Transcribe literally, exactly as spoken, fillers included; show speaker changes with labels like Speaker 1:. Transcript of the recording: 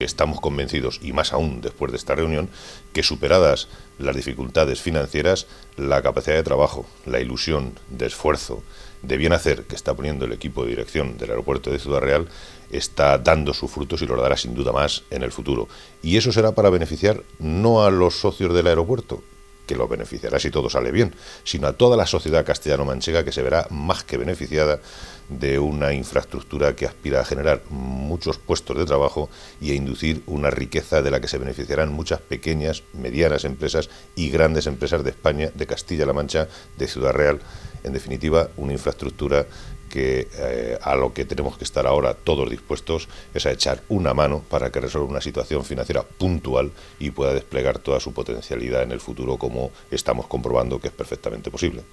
Speaker 1: estamos convencidos, y más aún después de esta reunión, que superadas las dificultades financieras, la capacidad de trabajo, la ilusión, de esfuerzo, de bien hacer que está poniendo el equipo de dirección del aeropuerto de Ciudad Real está dando sus frutos y lo dará sin duda más en el futuro. Y eso será para beneficiar no a los socios del aeropuerto, que lo beneficiará si todo sale bien, sino a toda la sociedad castellano-manchega, que se verá más que beneficiada de una infraestructura que aspira a generar muchos puestos de trabajo y a inducir una riqueza de la que se beneficiarán muchas pequeñas, medianas empresas y grandes empresas de España, de Castilla-La Mancha, de Ciudad Real. En definitiva, una infraestructura que eh, a lo que tenemos que estar ahora todos dispuestos es a echar una mano para que resuelva una situación financiera puntual y pueda desplegar toda su potencialidad en el futuro, como estamos comprobando que es perfectamente posible.